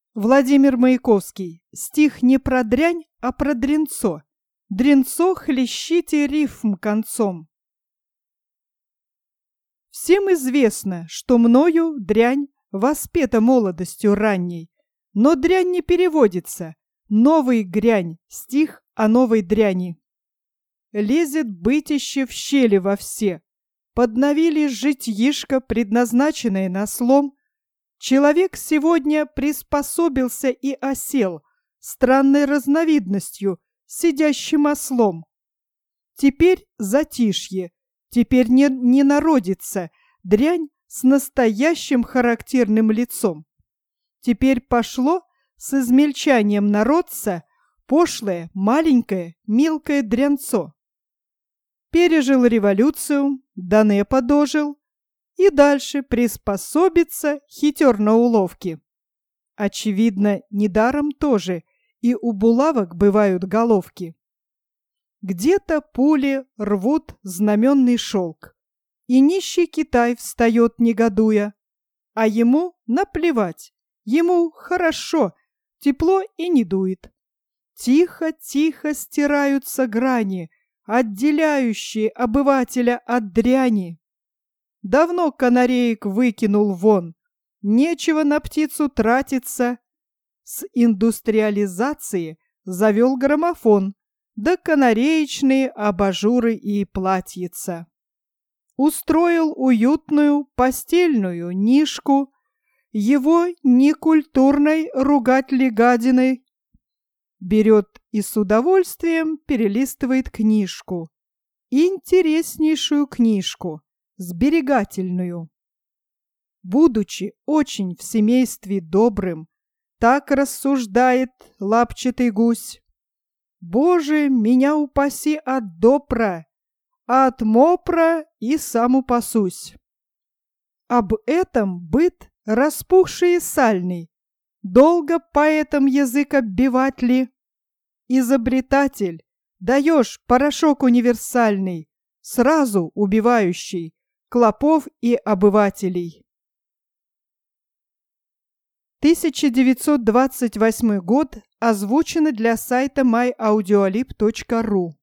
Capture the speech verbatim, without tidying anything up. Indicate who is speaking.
Speaker 1: Владимир Маяковский. Стих не про дрянь, а про дренцо. Дренцо хлещите рифм концом. Всем известно, что мною дрянь воспета молодостью ранней, но дрянь не переводится. Новый грянь, стих о новой дряни. Лезет бытище в щели во все. Подновили житьишко, предназначенное на слом. Человек сегодня приспособился и осел странной разновидностью, сидящим ослом. Теперь затишье, теперь не, не народится дрянь с настоящим характерным лицом. Теперь пошло с измельчанием народца пошлое, маленькое, мелкое дрянцо. Пережил революцию, Данепа дожил, и дальше приспособится хитер на уловки. Очевидно, недаром тоже и у булавок бывают головки. Где-то пули рвут знаменный шелк, и нищий Китай встает негодуя, а ему наплевать, ему хорошо, тепло и не дует. Тихо-тихо стираются грани, отделяющие обывателя от дряни. Давно канареек выкинул вон, нечего на птицу тратиться. С индустриализации завел граммофон, да канареечные абажуры и платьица. Устроил уютную постельную нишку, его некультурной ругать ли гадиной. Берет и с удовольствием перелистывает книжку, интереснейшую книжку, сберегательную. Будучи очень в семействе добрым, так рассуждает лапчатый гусь: «Боже, меня упаси от допра, а от мопра и сам упасусь». Об этом быт распухший и сальный, долго поэтам язык оббивать ли? Изобретатель, даешь порошок универсальный, сразу убивающий клопов и обывателей. тысяча девятьсот двадцать восьмой год, озвучено для сайта май аудиолиб точка ру.